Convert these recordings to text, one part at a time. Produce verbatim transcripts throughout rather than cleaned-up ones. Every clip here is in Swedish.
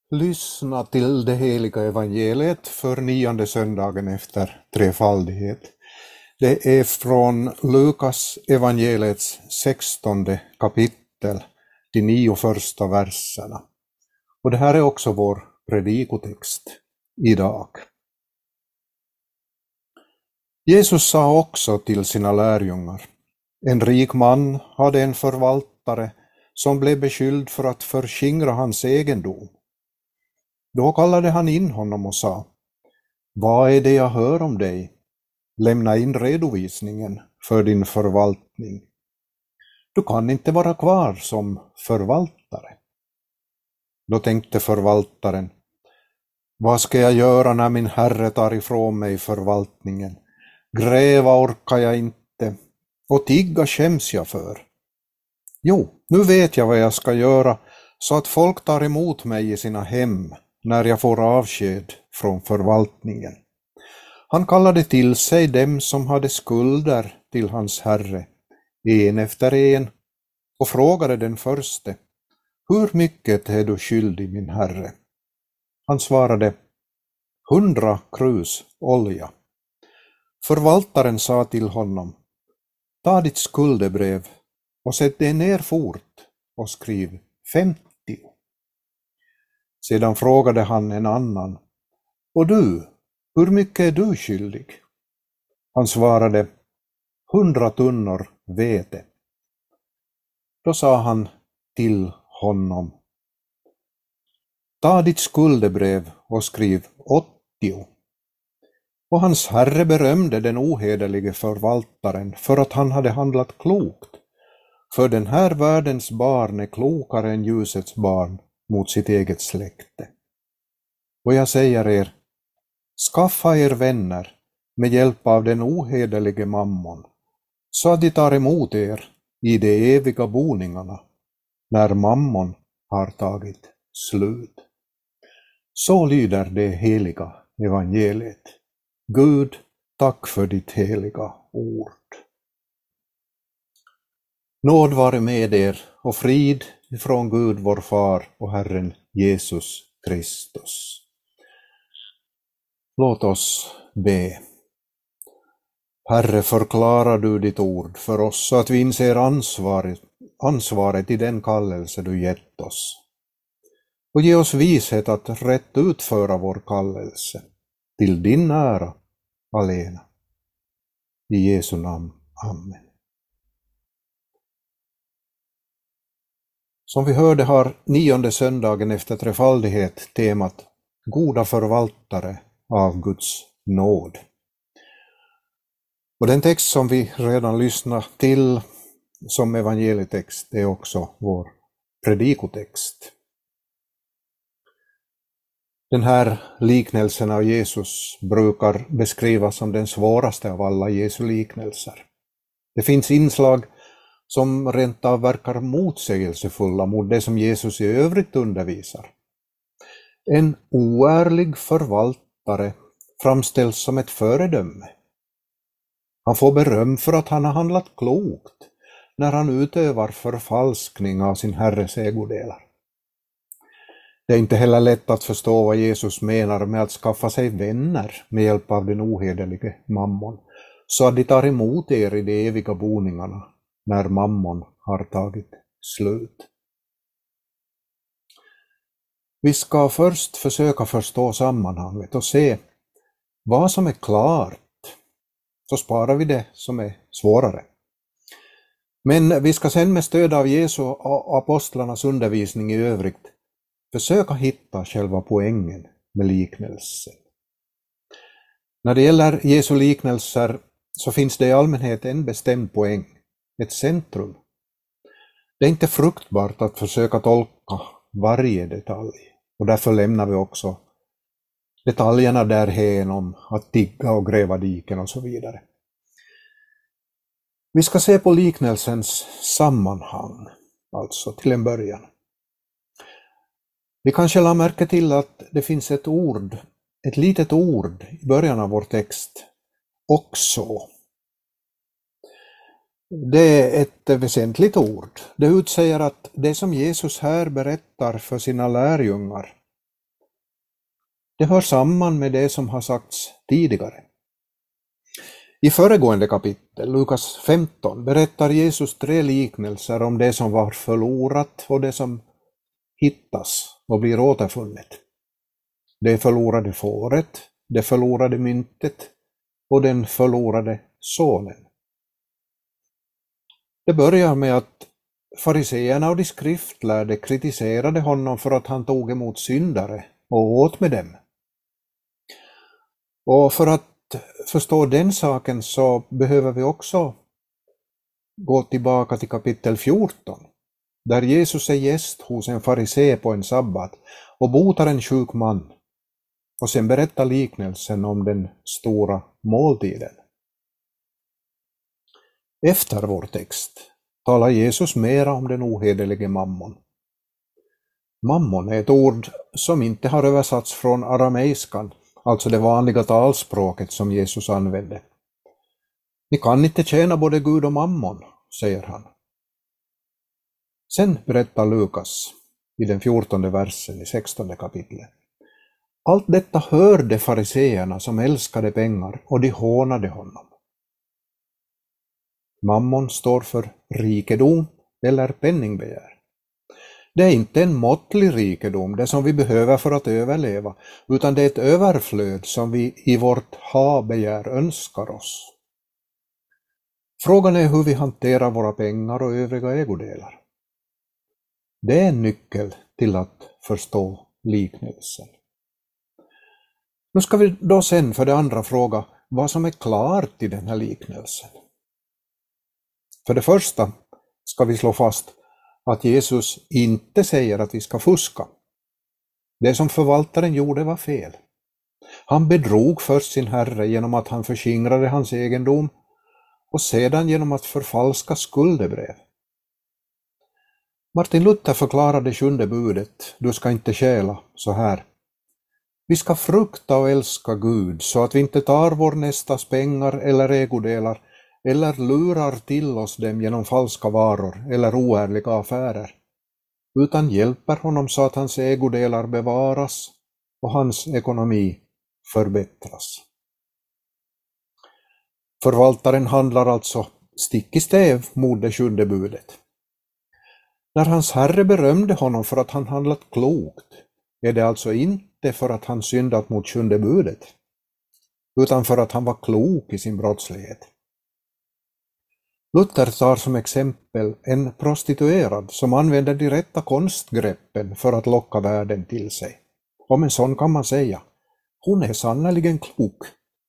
Lyssna till det heliga evangeliet för nionde söndagen efter trefaldighet. Det är från Lukas evangeliets sextonde kapitel, de nio första verserna. Och det här är också vår predikotext idag. Jesus sa också till sina lärjungar: en rik man hade en förvaltare som blev beskylld för att förskingra hans egendom. Då kallade han in honom och sa: vad är det jag hör om dig? Lämna in redovisningen för din förvaltning. Du kan inte vara kvar som förvaltare. Då tänkte förvaltaren: vad ska jag göra när min herre tar ifrån mig förvaltningen? Gräva orkar jag inte, och tigga skäms jag för. Jo, nu vet jag vad jag ska göra, så att folk tar emot mig i sina hem när jag får avsked från förvaltningen. Han kallade till sig dem som hade skulder till hans herre, en efter en, och frågade den förste: hur mycket är du skyldig, min herre? Han svarade: hundra krus olja. Förvaltaren sa till honom: ta ditt skuldebrev och sätt dig ner fort och skriv femtio. Sedan frågade han en annan: och du, hur mycket är du skyldig? Han svarade: hundra tunnor vete. Då sa han till honom: ta ditt skuldebrev och skriv åttio. Och hans herre berömde den ohederlige förvaltaren för att han hade handlat klokt. För den här världens barn är klokare än ljusets barn mot sitt eget släkte. Och jag säger er, skaffa er vänner med hjälp av den ohederlige mammon, så att de tar emot er i de eviga boningarna, när mammon har tagit slut. Så lyder det heliga evangeliet. Gud, tack för ditt heliga ord. Nåd vare med er och frid ifrån Gud vår far och Herren Jesus Kristus. Låt oss be. Herre, förklara du ditt ord för oss så att vi inser ansvaret, ansvaret i den kallelse du gett oss. Och ge oss vishet att rätt utföra vår kallelse till din ära alena. I Jesu namn. Amen. Som vi hörde har nionde söndagen efter trefaldighet temat goda förvaltare av Guds nåd. Och den text som vi redan lyssnat till som evangelietext är också vår predikotext. Den här liknelsen av Jesus brukar beskrivas som den svåraste av alla Jesu liknelser. Det finns inslag som rent av verkar motsägelsefulla mot det som Jesus i övrigt undervisar. En oärlig förvaltare framställs som ett föredöme. Han får beröm för att han har handlat klokt när han utövar förfalskning av sin herres ägodelar. Det är inte heller lätt att förstå vad Jesus menar med att skaffa sig vänner med hjälp av den ohederlige mammon, så att de tar emot er i de eviga boningarna när mammon har tagit slut. Vi ska först försöka förstå sammanhanget och se vad som är klart, så sparar vi det som är svårare. Men vi ska sedan med stöd av Jesu och apostlarnas undervisning i övrigt försöka hitta själva poängen med liknelsen. När det gäller Jesu liknelser så finns det i allmänhet en bestämd poäng, ett centrum. Det är inte fruktbart att försöka tolka varje detalj, och därför lämnar vi också detaljerna därhen om att tigga och gräva diken och så vidare. Vi ska se på liknelsens sammanhang, alltså till en början. Vi kanske la märke till att det finns ett ord, ett litet ord i början av vår text, också. Det är ett väsentligt ord. Det utsäger att det som Jesus här berättar för sina lärjungar Det hör samman med det som har sagts tidigare. I föregående kapitel, Lukas femton, berättar Jesus tre liknelser om det som var förlorat och det som hittas och blir återfunnet. Det förlorade fåret, det förlorade myntet och den förlorade sonen. Det börjar med att fariseerna och de skriftlärde kritiserade honom för att han tog emot syndare och åt med dem. Och för att förstå den saken så behöver vi också gå tillbaka till kapitel fjorton, där Jesus är gäst hos en farisé på en sabbat och botar en sjuk man, och sen berättar liknelsen om den stora måltiden. Efter vår text talar Jesus mera om den ohederlige mammon. Mammon är ett ord som inte har översatts från arameiskan, alltså det vanliga talspråket som Jesus använde. Ni kan inte tjäna både Gud och mammon, säger han. Sen berättar Lukas i den fjortonde versen i sextonde kapitlet. Allt detta hörde fariseerna som älskade pengar, och de hånade honom. Mammon står för rikedom eller penningbegär. Det är inte en måttlig rikedom, det som vi behöver för att överleva, utan det är ett överflöd som vi i vårt ha-begär önskar oss. Frågan är hur vi hanterar våra pengar och övriga ägodelar. Det är en nyckel till att förstå liknelsen. Nu ska vi då sen för det andra fråga vad som är klart i den här liknelsen. För det första ska vi slå fast att Jesus inte säger att vi ska fuska. Det som förvaltaren gjorde var fel. Han bedrog först sin herre genom att han förskingrade hans egendom och sedan genom att förfalska skuldebrev. Martin Luther förklarade sjunde budet, du ska inte stjäla, så här. Vi ska frukta och älska Gud så att vi inte tar vår nästas pengar eller ägodelar eller lurar till oss dem genom falska varor eller oärliga affärer, utan hjälper honom så att hans ägodelar bevaras och hans ekonomi förbättras. Förvaltaren handlar alltså stick i stäv mot det sjunde budet. När hans herre berömde honom för att han handlat klokt, är det alltså inte för att han syndat mot sjunde budet, utan för att han var klok i sin brottslighet. Luther tar som exempel en prostituerad som använder de rätta konstgreppen för att locka värden till sig. Om en sån kan man säga, hon är sannoliken klok.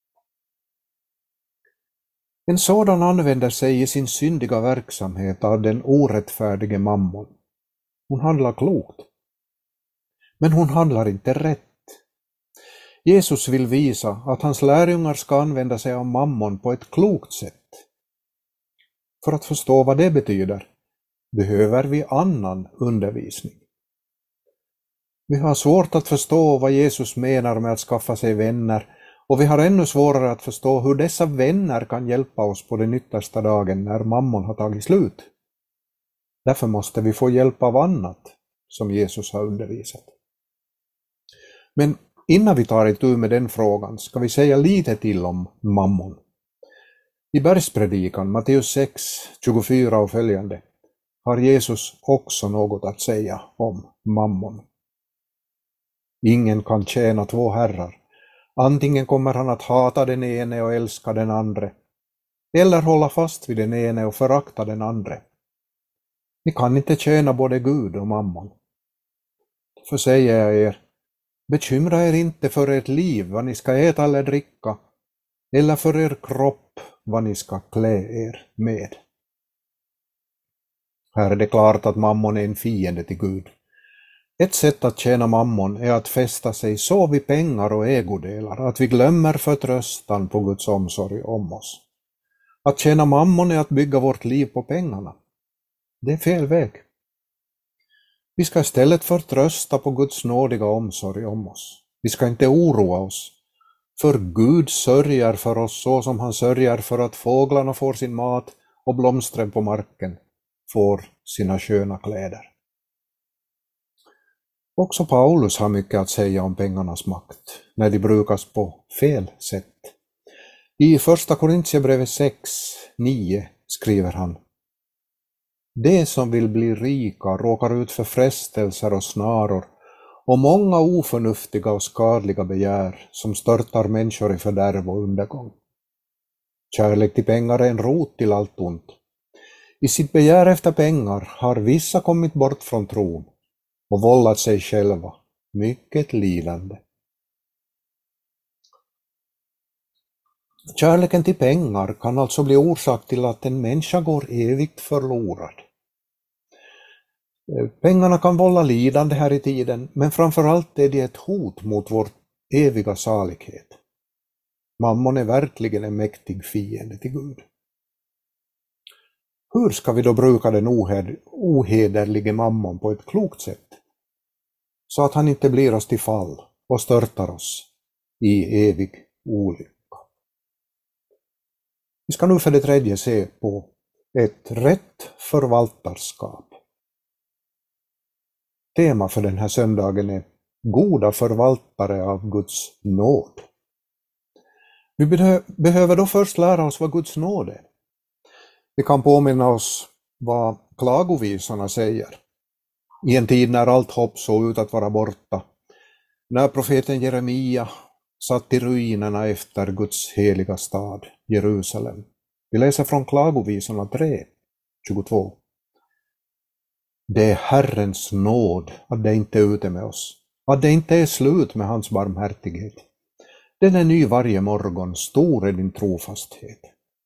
En sådan använder sig i sin syndiga verksamhet av den orättfärdige mammon. Hon handlar klokt. Men hon handlar inte rätt. Jesus vill visa att hans lärjungar ska använda sig av mammon på ett klokt sätt. För att förstå vad det betyder behöver vi annan undervisning. Vi har svårt att förstå vad Jesus menar med att skaffa sig vänner, och vi har ännu svårare att förstå hur dessa vänner kan hjälpa oss på den yttersta dagen när mammon har tagit slut. Därför måste vi få hjälp av annat som Jesus har undervisat. Men innan vi tar itu med den frågan ska vi säga lite till om mammon. I bergspredikan Matteus sex, tjugofyra och följande har Jesus också något att säga om mammon. Ingen kan tjäna två herrar. Antingen kommer han att hata den ene och älska den andre, eller hålla fast vid den ene och förakta den andre. Ni kan inte tjäna både Gud och mammon. För säger jag er, bekymra er inte för ert liv, vad ni ska äta eller dricka, eller för er kropp, vad ni ska klä er med. Här är det klart att mammon är en fiende till Gud. Ett sätt att tjäna mammon är att fästa sig så vid pengar och ägodelar att vi glömmer förtröstan på Guds omsorg om oss. Att tjäna mammon är att bygga vårt liv på pengarna. Det är fel väg. Vi ska istället förtrösta på Guds nådiga omsorg om oss. Vi ska inte oroa oss, för Gud sörjer för oss så som han sörjer för att fåglarna får sin mat och blomstren på marken får sina sköna kläder. Också Paulus har mycket att säga om pengarnas makt när de brukas på fel sätt. I första Korintierbrevet sex nio skriver han: "Det som vill bli rika råkar ut för frestelser och snaror och många oförnuftiga och skadliga begär som störtar människor i fördärv och undergång. Kärlek till pengar är en rot till allt ont. I sitt begär efter pengar har vissa kommit bort från tron och vållat sig själva mycket lidande." Kärleken till pengar kan alltså bli orsak till att en människa går evigt förlorad. Pengarna kan vålla lidande här i tiden, men framförallt är det ett hot mot vår eviga salighet. Mammon är verkligen en mäktig fiende till Gud. Hur ska vi då bruka den ohed- ohederlige mammon på ett klokt sätt, så att han inte blir oss till fall och störtar oss i evig olycka? Vi ska nu för det tredje se på ett rätt förvaltarskap. Tema för den här söndagen är goda förvaltare av Guds nåd. Vi behöver då först lära oss vad Guds nåd är. Vi kan påminna oss vad klagovisorna säger. I en tid när allt hopp såg ut att vara borta, när profeten Jeremia satt i ruinerna efter Guds heliga stad, Jerusalem. Vi läser från klagovisorna tre tjugotvå. "Det är Herrens nåd att det inte är ute med oss, att det inte är slut med hans barmhärtighet. Den är ny varje morgon, stor är din trofasthet."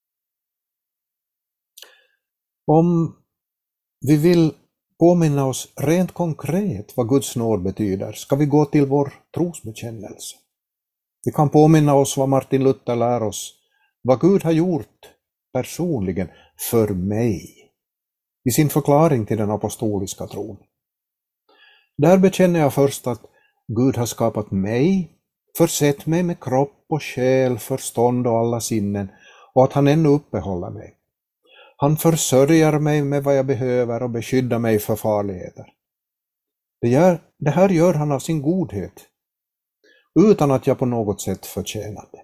Om vi vill påminna oss rent konkret vad Guds nåd betyder, ska vi gå till vår trosbekännelse. Vi kan påminna oss vad Martin Luther lär oss, vad Gud har gjort personligen för mig, i sin förklaring till den apostoliska tron. Där bekänner jag först att Gud har skapat mig, försett mig med kropp och själ, förstånd och alla sinnen, och att han ännu uppehåller mig. Han försörjer mig med vad jag behöver och beskyddar mig för farligheter. Det, gör, det här gör han av sin godhet, utan att jag på något sätt förtjänar det.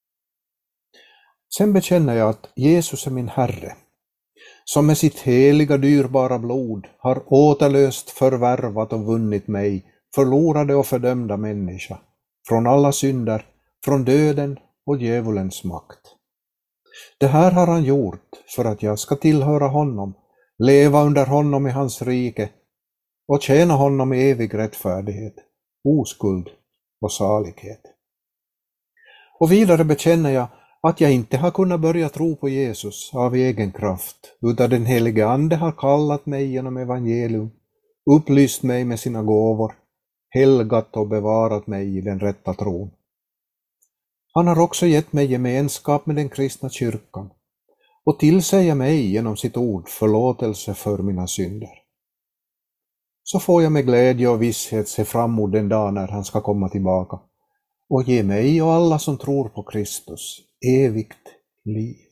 Sen bekänner jag att Jesus är min Herre, som med sitt heliga dyrbara blod har återlöst, förvärvat och vunnit mig, förlorade och fördömda människa, från alla synder, från döden och djävulens makt. Det här har han gjort för att jag ska tillhöra honom, leva under honom i hans rike och tjäna honom i evig rättfärdighet, oskuld och salighet. Och vidare bekänner jag att jag inte har kunnat börja tro på Jesus av egen kraft, utan den helige Ande har kallat mig genom evangelium, upplyst mig med sina gåvor, helgat och bevarat mig i den rätta tron. Han har också gett mig gemenskap med den kristna kyrkan och tillsäger mig genom sitt ord förlåtelse för mina synder. Så får jag med glädje och visshet se fram emot den dag när han ska komma tillbaka och ge mig och alla som tror på Kristus evigt liv.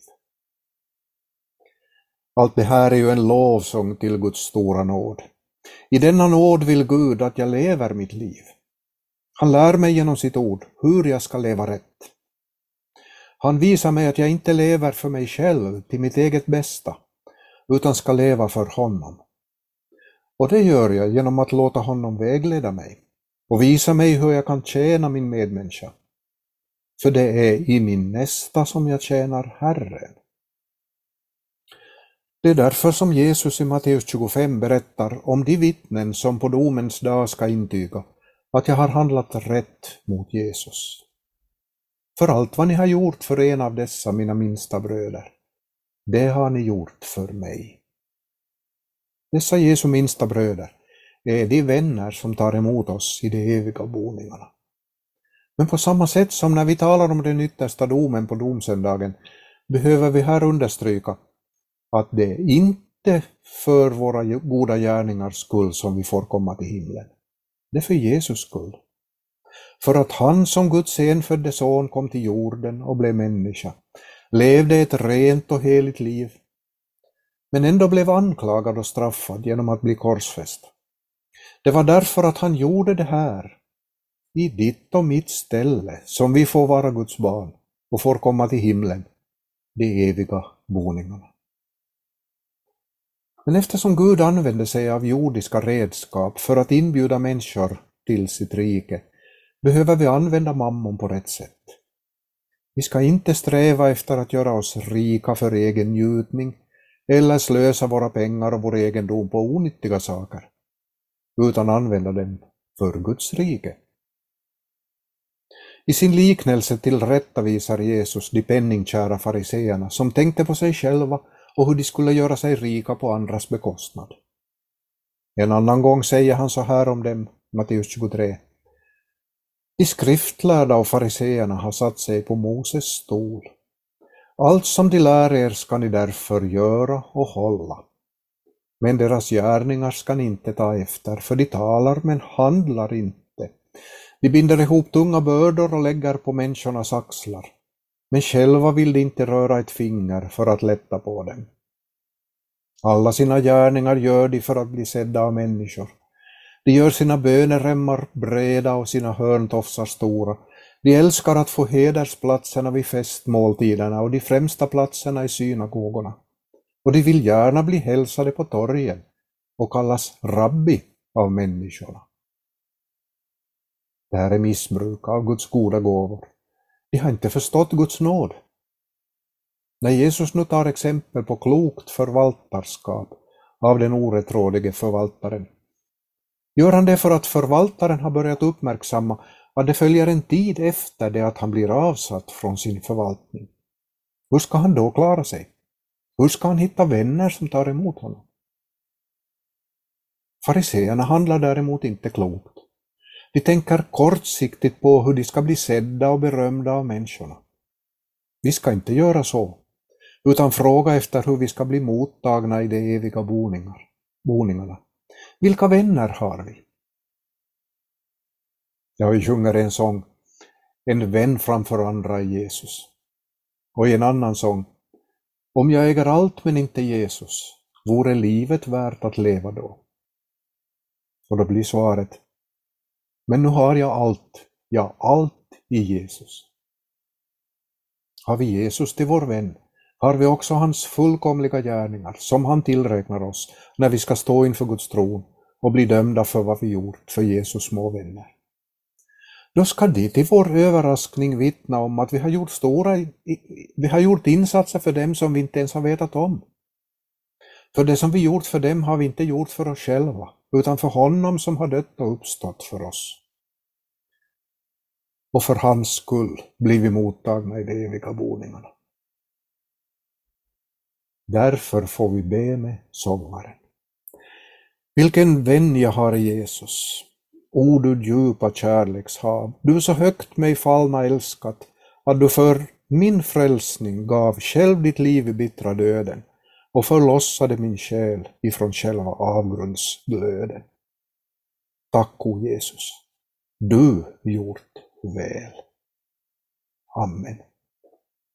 Allt det här är ju en lovsång till Guds stora nåd. I denna nåd vill Gud att jag lever mitt liv. Han lär mig genom sitt ord hur jag ska leva rätt. Han visar mig att jag inte lever för mig själv till mitt eget bästa, utan ska leva för honom. Och det gör jag genom att låta honom vägleda mig och visa mig hur jag kan tjäna min medmänniska. För det är i min nästa som jag tjänar Herren. Det är därför som Jesus i Matteus tjugofem berättar om de vittnen som på domens dag ska intyga att jag har handlat rätt mot Jesus. För allt vad ni har gjort för en av dessa mina minsta bröder, det har ni gjort för mig. Dessa Jesu minsta bröder är de vänner som tar emot oss i de eviga boningarna. Men på samma sätt som när vi talar om den yttersta domen på domsöndagen behöver vi här understryka att det är inte för våra goda gärningars skull som vi får komma till himlen. Det är för Jesus skull. För att han som Guds enfödde son kom till jorden och blev människa, levde ett rent och heligt liv, men ändå blev anklagad och straffad genom att bli korsfäst. Det var därför att han gjorde det här, i ditt och mitt ställe, som vi får vara Guds barn och får komma till himlen, de eviga boningarna. Men eftersom Gud använde sig av jordiska redskap för att inbjuda människor till sitt rike, behöver vi använda mammon på rätt sätt. Vi ska inte sträva efter att göra oss rika för egen njutning eller slösa våra pengar och vår egendom på onyttiga saker, utan använda dem för Guds rike. I sin liknelse tillrättavisar Jesus de penningkära fariseerna som tänkte på sig själva och hur de skulle göra sig rika på andras bekostnad. En annan gång säger han så här om dem, Matteus tjugotre. De skriftlärda och fariseerna har satt sig på Moses stol. Allt som de lär er ska ni därför göra och hålla. Men deras gärningar ska ni inte ta efter, för de talar men handlar inte. De binder ihop tunga bördor och lägger på människornas axlar. Men själva vill de inte röra ett finger för att lätta på dem. Alla sina gärningar gör de för att bli sedda av människor. De gör sina böneremmar breda och sina hörntofsar stora. De älskar att få hedersplatserna vid festmåltiderna och de främsta platserna i synagogorna. Och de vill gärna bli hälsade på torgen och kallas rabbi av människorna. Det här är missbruk av Guds goda gåvor. De har inte förstått Guds nåd. När Jesus nu tar exempel på klokt förvaltarskap av den orättrådige förvaltaren, gör han det för att förvaltaren har börjat uppmärksamma att det följer en tid efter det att han blir avsatt från sin förvaltning. Hur ska han då klara sig? Hur ska han hitta vänner som tar emot honom? Fariseerna handlar däremot inte klokt. De tänker kortsiktigt på hur de ska bli sedda och berömda av människorna. Vi ska inte göra så, utan fråga efter hur vi ska bli mottagna i de eviga boningar, boningarna. Vilka vänner har vi? Ja, vi sjunger en sång, en vän framför andra i Jesus. Och i en annan sång, om jag äger allt men inte Jesus, vore livet värt att leva då? Och då blir svaret, men nu har jag allt, ja allt i Jesus. Har vi Jesus till vår vän, har vi också hans fullkomliga gärningar som han tillräknar oss när vi ska stå inför Guds tron och bli dömda för vad vi gjort för Jesus små vänner. Då ska de till vår överraskning vittna om att vi har gjort stora, vi har gjort insatser för dem som vi inte ens har vetat om. För det som vi gjort för dem har vi inte gjort för oss själva, utan för honom som har dött och uppstått för oss. Och för hans skull blir vi mottagna i de eviga boningarna. Därför får vi be med sångaren. Vilken vän jag har i Jesus, o du djupa kärlekshav, du så högt mig fallna älskat, att du för min frälsning gav själv ditt liv i bittra döden och förlossade min själ ifrån själva avgrundsglöden. Tack, o Jesus, du gjort väl. Amen.